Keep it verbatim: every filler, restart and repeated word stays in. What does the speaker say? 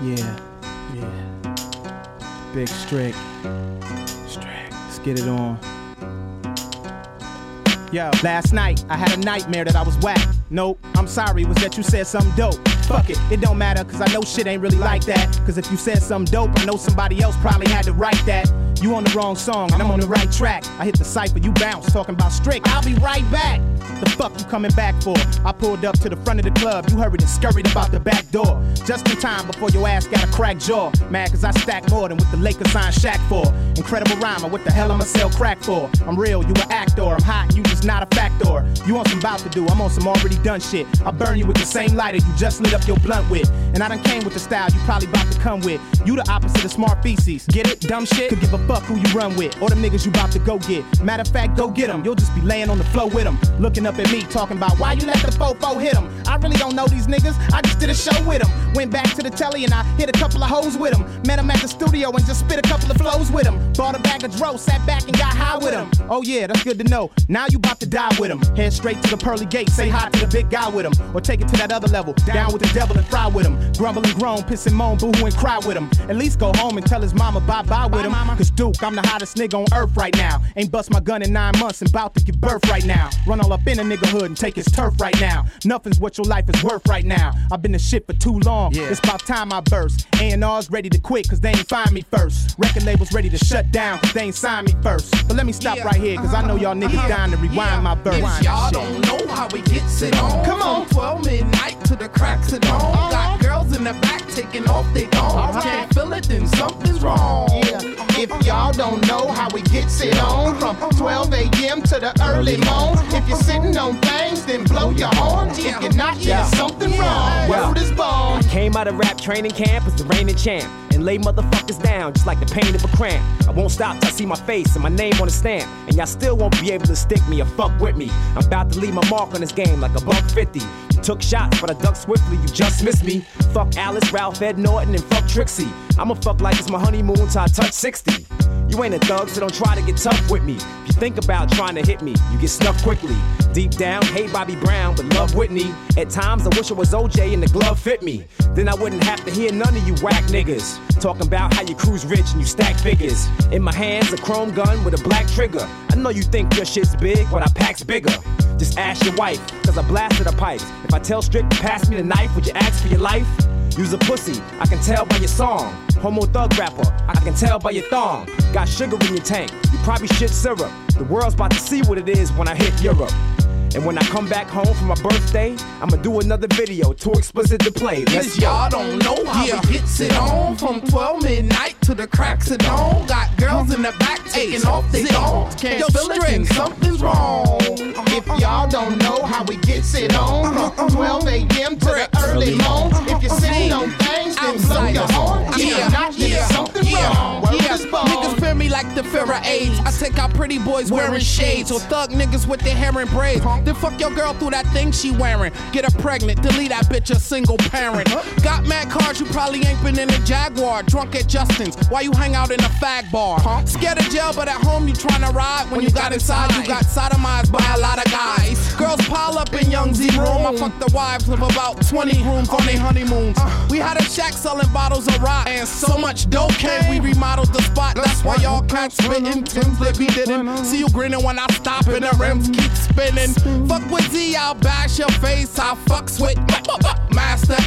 Yeah, yeah. Big Strick. Strick. Let's get it on. Yo, last night I had a nightmare that I was whack. Nope, I'm sorry, it was that you said something dope. Fuck it, it don't matter, cause I know shit ain't really like that. Cause if you said something dope, I know somebody else probably had to write that. You on the wrong song, and I'm on the right track. I hit the cypher, you bounce, talking about Strick, I'll be right back. The fuck you coming back for? I pulled up to the front of the club, you hurried and scurried about the back door. Just in time before your ass got a cracked jaw. Mad cause I stack more than what the Lakers signed Shaq for. Incredible rhymer, what the hell I'ma sell crack for? I'm real, you an actor, I'm hot, you just not a factor. You on some bout to do, I'm on some already done shit. I burn you with the same lighter you just lit up your blunt with. And I done came with the style you probably about to come with. You the opposite of smart feces. Get it? Dumb shit? Could give a fuck who you run with. Or the niggas you about to go get. Matter of fact, go get them. You'll just be laying on the floor with them. Looking up at me, talking about why you let the fofo hit them. I really don't know these niggas. I just did a show with them. Went back to the telly and I hit a couple of hoes with them. Met them at the studio and just spit a couple of flows with them. Bought a bag of dro, sat back and got high with them. Oh yeah, that's good to know. Now you about to die with them. Head straight to the pearly gate, say hi to the big guy with them. Or take it to that other level, down with the devil and fry with him. Grumble and groan, piss and moan, boo-hoo and cry with him. At least go home and tell his mama bye-bye with him. Cause Duke, I'm the hottest nigga on earth right now. Ain't bust my gun in nine months and bout to give birth right now. Run all up in a nigga hood and take his turf right now. Nothing's what your life is worth right now. I've been the shit for too long, yeah. It's about time I burst. A and R's ready to quit cause they ain't find me first. Record labels ready to shut down cause they ain't signed me first. But let me stop yeah. right here cause I know y'all niggas yeah. dying to rewind yeah. my verse. If y'all don't know how we gets it on. Come on. From twelve midnight to the cracks of dawn. Uh-huh. Got girls in the back taking off they thongs. Uh-huh. Can't feel it, then something's wrong. Yeah. If y'all don't know how we gets it on. From twelve a.m. to the early morn. If you're sitting on things, then blow your horn. Yeah. If you're not, yeah. there's something wrong. Yeah. Word is born. Came out of rap training camp as the reigning champ. And lay motherfuckers down just like the pain of a cramp. I won't stop till I see my face and my name on a stamp. And y'all still won't be able to stick me or fuck with me. I'm about to leave my mark on this game like a buck fifty. You took shots, but I ducked swiftly, you just missed me. Fuck Alice, Ralph, Ed Norton, and fuck Trixie. I'ma fuck like it's my honeymoon till I touch sixty. You ain't a thug, so don't try to get tough with me. If you think about trying to hit me, you get snuffed quickly. Deep down, hate Bobby Brown, but love Whitney. At times, I wish it was O J and the glove fit me. Then I wouldn't have to hear none of you whack niggas talking about how you cruise rich and you stack figures. In my hands, a chrome gun with a black trigger. I know you think your shit's big, but I pack's bigger. Just ask your wife, cause I blasted her pipes. If I tell Strick to pass me the knife, would you ask for your life? Use a pussy, I can tell by your song. Homo thug rapper, I can tell by your thong. Got sugar in your tank, you probably shit syrup. The world's about to see what it is when I hit Europe. And when I come back home for my birthday, I'ma do another video, too explicit to play. Let's y'all don't know how yeah. we gets it on. From twelve midnight to the cracks of dawn. Got girls in the back taking off they thongs. Can't Yo, feel it, then something's wrong. If y'all don't know how we gets it on. From twelve a.m. to the early morn. If you're sitting on things, then blow your horn. If you're not, then there's something wrong. Word is born. Niggas fear me like the fear of AIDS. I take out pretty boys wearing shades. Or thug niggas with their hair in braids. Then fuck your girl through that thing she wearing. Get her pregnant, delete that bitch a single parent. Got mad cars, you probably ain't been in a Jaguar. Drunk at Justin's, why you hang out in a fag bar? Scared of jail, but at home you tryna ride. When you got inside, you got sodomized by a lot of guys. Girls pile up in Young Z room. I fuck the wives of about twenty rooms on their honeymoons. We had a shack selling bottles of rock. And so much dope came, we remodeled the spot. That's why y'all can't spittin'. Tim's that we didn't. See you grinning when I stop and the rims keep spinning. Fuck with Z, I'll bash your face. I fucks with Master